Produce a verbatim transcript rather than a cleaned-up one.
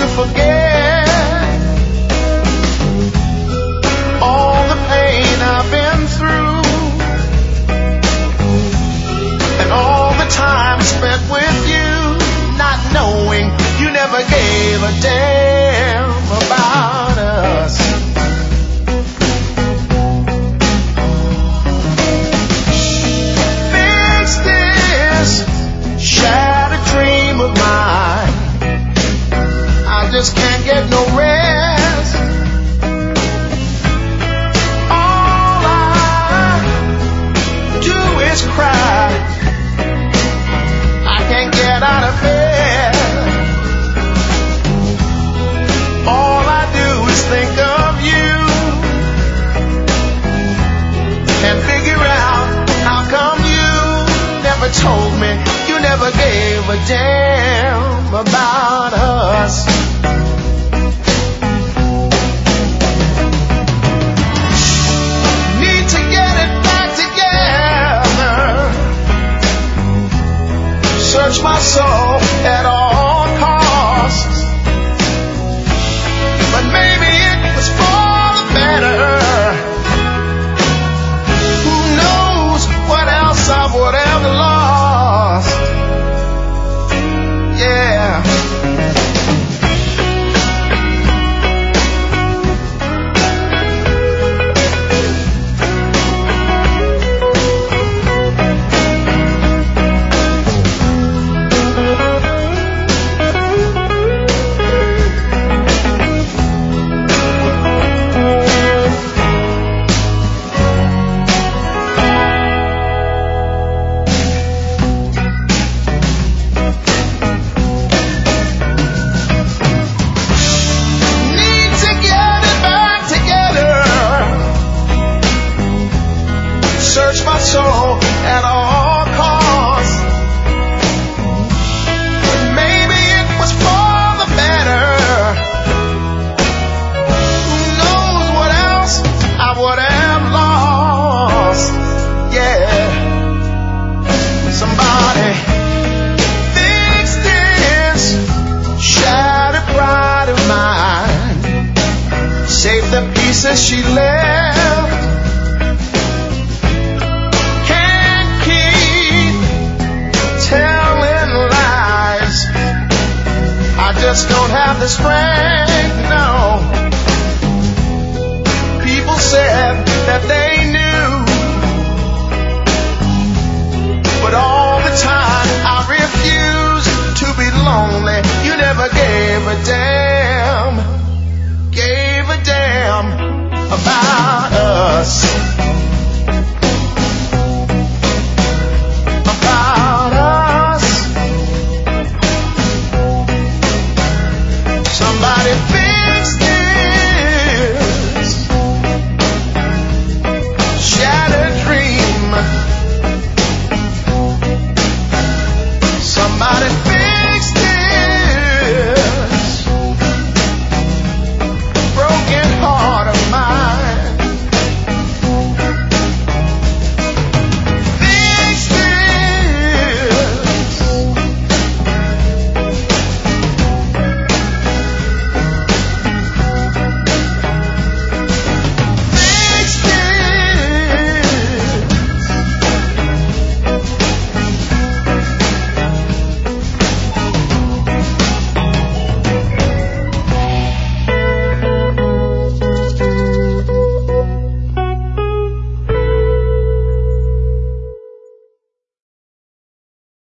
to forget all the pain I've been through and all the time spent with you, not knowing you never gave a damn about us. Fix this shattered dream of mine. I just can't get no rest. All I do is cry. I can't get out of bed. All I do is think of you and figure out how come you never told me, you never gave a damn about us. Need to get it back together. Search my soul at all costs. But maybe it was for the better. Who knows what else I would have lost? Yeah. Search my soul at all costs. But maybe it was for the better. Who knows what else I would have lost? Yeah. Somebody fix this shattered pride of mine. Save the pieces she left. Just don't have the strength, no. People said that they knew, but all the time I refused to be lonely. You never gave a damn, gave a damn about us.